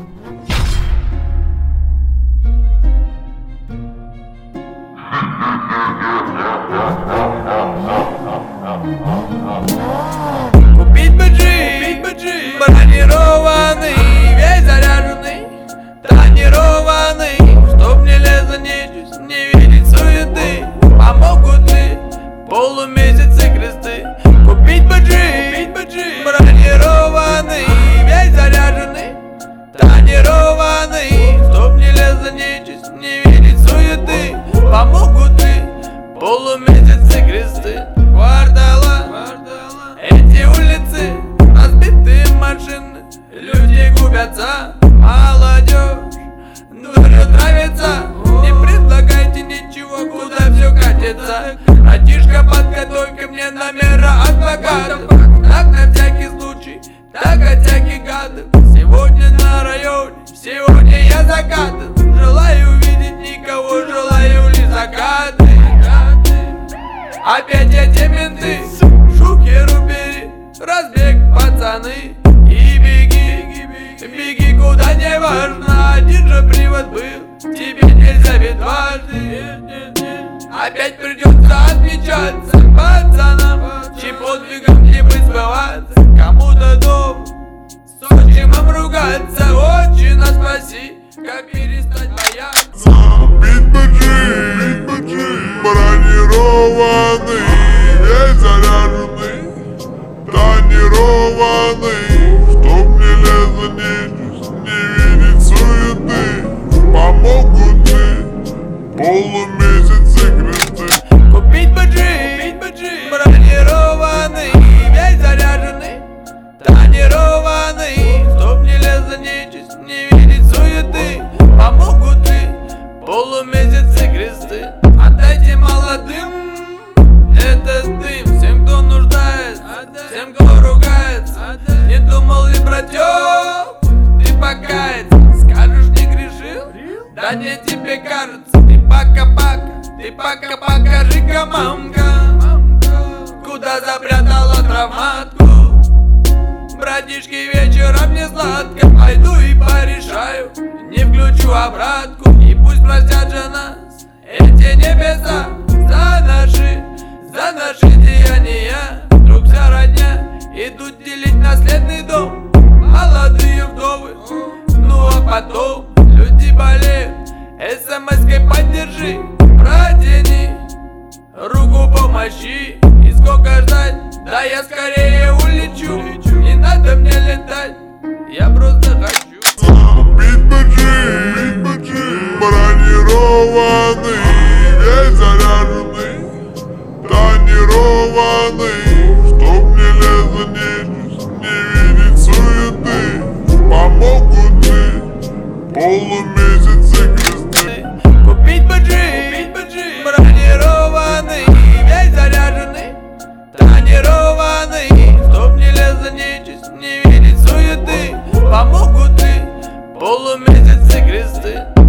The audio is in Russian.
Купить бы джип, бронированный, весь заряженный, тонированный, чтоб не лезла нечисть, не видеть суеты. Помогут ли полумесяцы кресты? Купить бы джип, бронированный, весь заряженный, тонированный, чтоб не лезла нечисть, не видеть суеты. Помогут ли полумесяцы кресты? Квартала, эти улицы, разбитые машины, люди губятся, молодежь дура травится. Не предлагайте ничего, куда все катится. Братишка, подготовь-ка мне номера адвокатов, так на всякий случай, так от всяких гадов. Сегодня на районе, сегодня я закатан. Желаю увидеть никого, желаю лишь закаты. Опять эти менты, шухеру бери, разбег, пацаны. И беги, беги куда не важно. Один же привод был, тебе нельзя ведь дважды. Опять придется отмечаться пацанам, чьим подвигом не быть сбываться. Кому-то дом, с отчимом ругаться. Отчина, спаси, как перестать бояться. Купить бы джип, бронированный, весь заряженный, тонированный, чтоб не лезла нечисть, не видеть суеты. Помогут ли полумесяцы кресты? Купить бы джип, бронированный, весь заряженный, тонированный, чтоб не лезла нечисть, не видеть суеты. Помогут ли полумесяцы кресты? Отдайте молодым этот дым, всем, кто нуждается, всем, кто ругается. Не думал ли, братёк, ты покаяться? Скажешь, не грешил? Да не тебе кажется. Ты пока покажи-ка, мамка, куда запрятала травматку. Братишки, вечером не сладко, пойду и порешаю, не включу обратку. И пусть простят же нас эти небеса за наши деяния. Вдруг вся родня идут делить наследный дом, молодые вдовы, ну а потом люди болеют. СМС-кой поддержи, протяни руку помощи. И сколько ждать, да я скорее улечу. Не надо мне летать, я просто хочу. Купить бы джип, бронированный, весь заряженный, тонированный, чтоб не лезла нечисть, не видеть суеты. Помогут ли полумесяцы кресты? Купить бы джип, бронированный, весь заряженный, тонированный, чтоб не лезла нечисть, не видеть суеты. Помогут ли полумесяцы кресты?